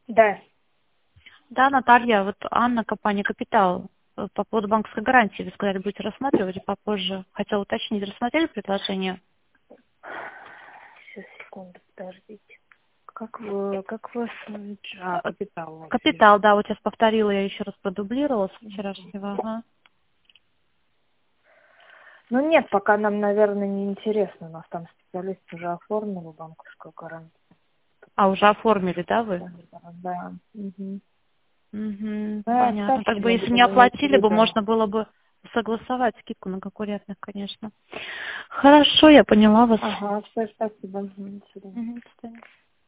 Да. Да, Наталья, вот Анна, компания «Капитал». По поводу банковской гарантии, вы сказали, будете рассматривать, и попозже хотела уточнить, рассмотрели предложение? Сейчас, секунду, подождите. Как вас... Капитал. «Капитал», да, вот сейчас повторила, я еще раз продублировала с вчерашнего. Ага. Ну нет, пока нам, наверное, не интересно. У нас там специалист уже оформил банковскую гарантию. А, уже оформили, да, вы? Да. Угу. Угу, Да, понятно. оставьте, Так бы, мы если не будем иметь в оплатили бы, виду. можно было бы согласовать скидку на конкурентных, конечно. Хорошо, я поняла вас. Ага, все, спасибо. До свидания. Мгм, до свидания.